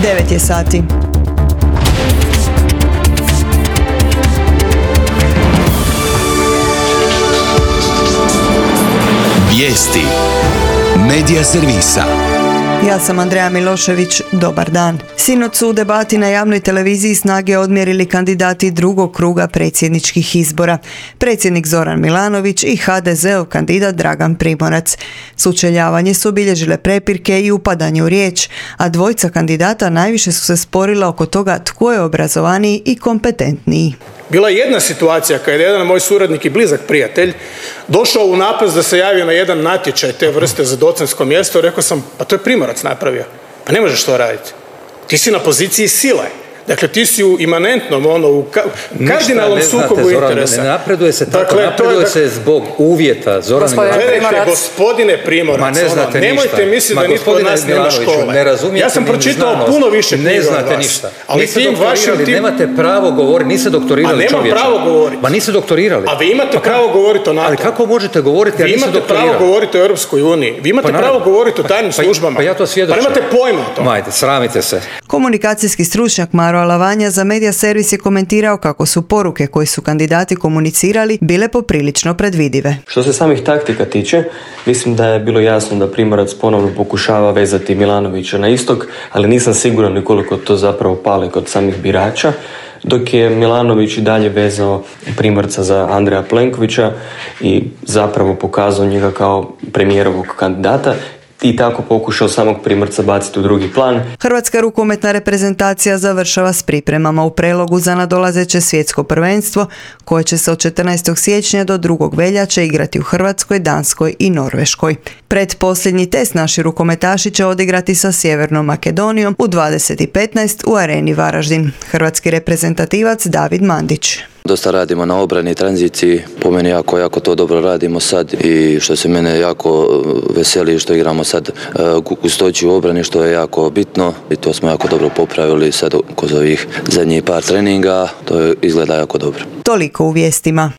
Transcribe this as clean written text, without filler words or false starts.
9 je sati. Vijesti Medija servisa. Ja sam Andreja Milošević, dobar dan. Sinoć su u debati na javnoj televiziji snage odmjerili kandidati drugog kruga predsjedničkih izbora. Predsjednik Zoran Milanović i HDZ-ov kandidat Dragan Primorac. Sučeljavanje su obilježile prepirke i upadanje u riječ, a dvojica kandidata najviše su se sporila oko toga tko je obrazovaniji i kompetentniji. Bila je jedna situacija kada je jedan moj suradnik i blizak prijatelj došao u napast da se javio na jedan natječaj te vrste za docentsko mjesto. Rekao sam, pa to je Primorac napravio. Pa ne možeš to raditi. Ti si na poziciji sile. Dakle, ti si u imanentnom, u kardinalnom sukobu interesa. Ne napreduje se tako, dakle, napreduje se zbog uvjeta. Zoran Milanović. Gospodine Primorac, ma ne znate nemojte misliti da nitko od nas nema škole. Ja sam pročitao puno više knjiga od vas. Ne znate ništa. Ali nemate pravo govoriti, niste doktorirali čovječe. A nemam pravo govoriti. Ma niste doktorirali. A vi imate pravo govoriti o NATO. Ali kako možete govoriti, ja nisam doktorirali? Vi imate pravo govoriti o Europskoj uniji. Vi imate pravo govoriti o tajnim službama. Pa ja to svjedočim. Pa nemate pojma o tome. Majte, sramite se. Komunikacijski stručnjak Maro Alavanja za Medija servis je komentirao kako su poruke koje su kandidati komunicirali bile poprilično predvidive. Što se samih taktika tiče, mislim da je bilo jasno da Primorac ponovno pokušava vezati Milanovića na istok, ali nisam siguran koliko to zapravo pali kod samih birača, dok je Milanović i dalje vezao Primorca za Andreja Plenkovića i zapravo pokazao njega kao premijerovog kandidata i tako pokušao samog Primorca baciti u drugi plan. Hrvatska rukometna reprezentacija završava s pripremama u Prelogu za nadolazeće svjetsko prvenstvo koje će se od 14. siječnja do 2. veljače igrati u Hrvatskoj, Danskoj i Norveškoj. Predposljednji test naši rukometaši će odigrati sa Sjevernom Makedonijom u 20:15 u Areni Varaždin. Hrvatski reprezentativac David Mandić. Dosta radimo na obrani, tranziciji, po meni jako to dobro radimo sad i što se mene jako veseli što igramo sad gustoću u obrani, što je jako bitno i to smo jako dobro popravili sad kroz ovih zadnjih par treninga, to izgleda jako dobro. Toliko u vijestima.